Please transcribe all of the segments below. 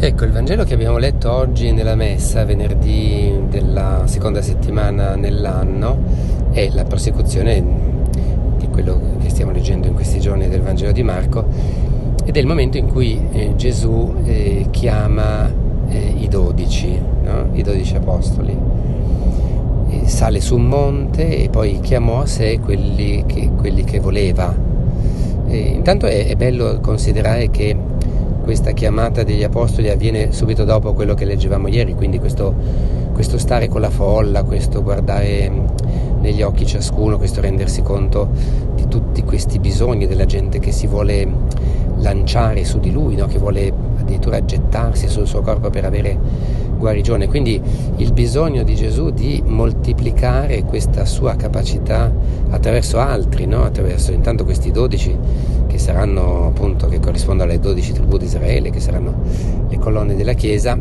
Ecco, il Vangelo che abbiamo letto oggi nella messa, venerdì della seconda settimana nell'anno, è la prosecuzione di quello che stiamo leggendo in questi giorni del Vangelo di Marco, ed è il momento in cui Gesù chiama i 12, no? I 12 apostoli. Sale su un monte e poi chiamò a sé quelli che voleva. Intanto è bello considerare che questa chiamata degli apostoli avviene subito dopo quello che leggevamo ieri, quindi questo stare con la folla, questo guardare negli occhi ciascuno, questo rendersi conto di tutti questi bisogni della gente che si vuole lanciare su di lui, no? Che vuole addirittura gettarsi sul suo corpo per avere guarigione. Quindi il bisogno di Gesù di moltiplicare questa sua capacità attraverso altri, no? Attraverso intanto questi 12 che saranno appunto, che corrispondono alle 12 tribù di Israele, che saranno le colonne della Chiesa,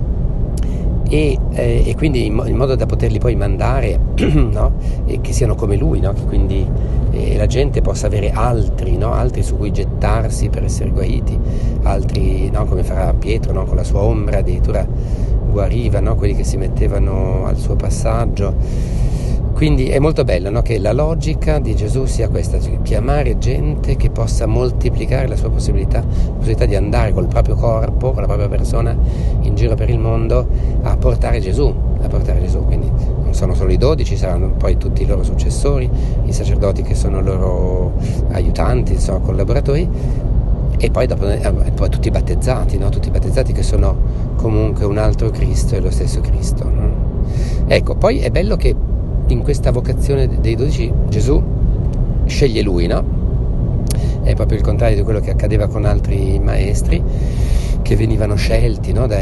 e quindi in modo da poterli poi mandare, no? E che siano come lui, no? Che quindi la gente possa avere altri, no? Altri su cui gettarsi per essere guariti, altri, no? Come farà Pietro, no? Con la sua ombra addirittura guariva, no? Quelli che si mettevano al suo passaggio. Quindi è molto bello, no? Che la logica di Gesù sia questa, cioè chiamare gente che possa moltiplicare la sua possibilità di andare col proprio corpo, con la propria persona in giro per il mondo a portare Gesù. Quindi non sono solo i 12, saranno poi tutti i loro successori, i sacerdoti che sono loro aiutanti, insomma collaboratori, e poi dopo tutti i battezzati, no? Tutti i battezzati che sono comunque un altro Cristo e lo stesso Cristo, no? Ecco, poi è bello che in questa vocazione dei 12 Gesù sceglie lui, no? È proprio il contrario di quello che accadeva con altri maestri che venivano scelti, no?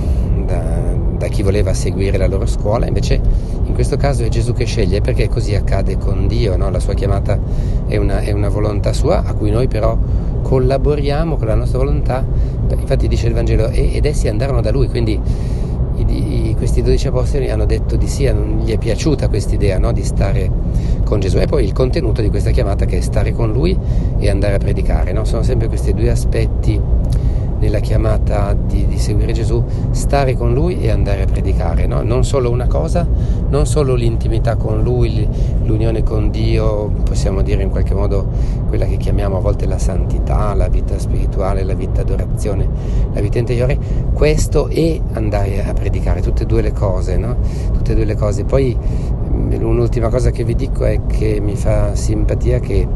Da chi voleva seguire la loro scuola. Invece in questo caso è Gesù che sceglie, perché così accade con Dio, no? La sua chiamata è una volontà sua, a cui noi però collaboriamo con la nostra volontà. Infatti dice il Vangelo, ed essi andarono da lui, quindi questi 12 apostoli hanno detto di sì, non gli è piaciuta quest'idea, no? Di stare con Gesù. E poi il contenuto di questa chiamata, che è stare con lui e andare a predicare, no? Sono sempre questi due aspetti nella chiamata di seguire Gesù: stare con lui e andare a predicare, no? Non solo una cosa, non solo l'intimità con lui, l'unione con Dio, possiamo dire in qualche modo quella che chiamiamo a volte la santità, la vita spirituale, la vita d'adorazione, la vita interiore, questo e andare a predicare, tutte e due le cose, no? Tutte e due le cose. Poi un'ultima cosa che vi dico è che mi fa simpatia che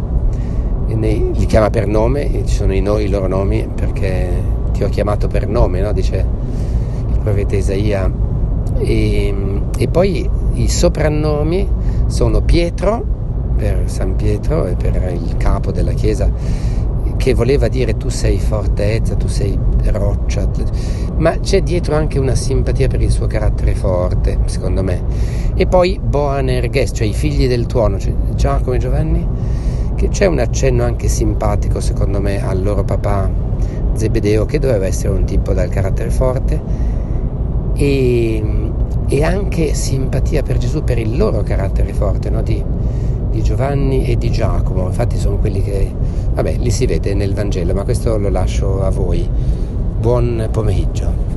li chiama per nome, ci sono i loro nomi, perché ti ho chiamato per nome, no? Dice il profeta Isaia. E poi i soprannomi sono Pietro, per San Pietro e per il capo della Chiesa, che voleva dire tu sei fortezza, tu sei roccia, ma c'è dietro anche una simpatia per il suo carattere forte, secondo me. E poi Boanerges, cioè i figli del tuono, cioè Giacomo e Giovanni, che c'è un accenno anche simpatico secondo me al loro papà Zebedeo, che doveva essere un tipo dal carattere forte, e anche simpatia per Gesù per il loro carattere forte, no? Di Giovanni e di Giacomo. Infatti sono quelli che, li si vede nel Vangelo, ma questo lo lascio a voi. Buon pomeriggio.